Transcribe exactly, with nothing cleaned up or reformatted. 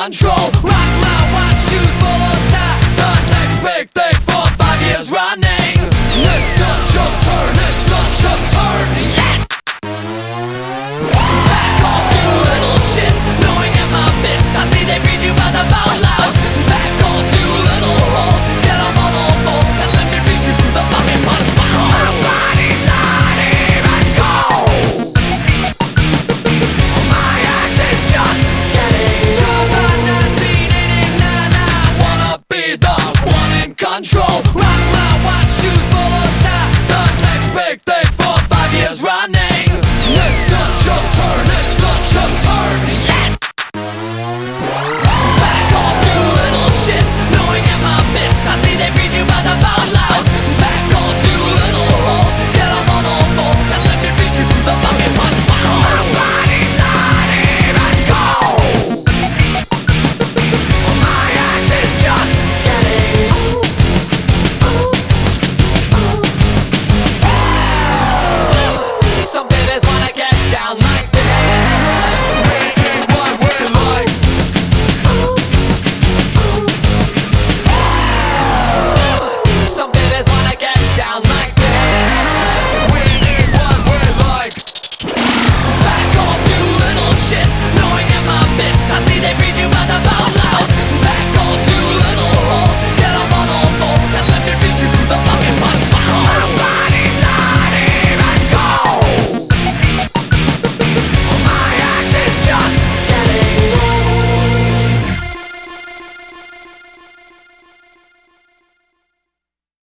control. Rock my white shoes, bolo tie, the next big thing for five years running. Next up, your turn, next up, your turn, yeah. Back off, you little shits, knowing at my bits. I see they read you by the bout loud. Back off, you little holes, get them on all fours and let me beat you through the fucking punch bowl. My body's not even cold. My act is just getting old. By nineteen eighty-nine, I wanna be the one in control. Rock my white shoes, bolo tie, the next big thing for five years running.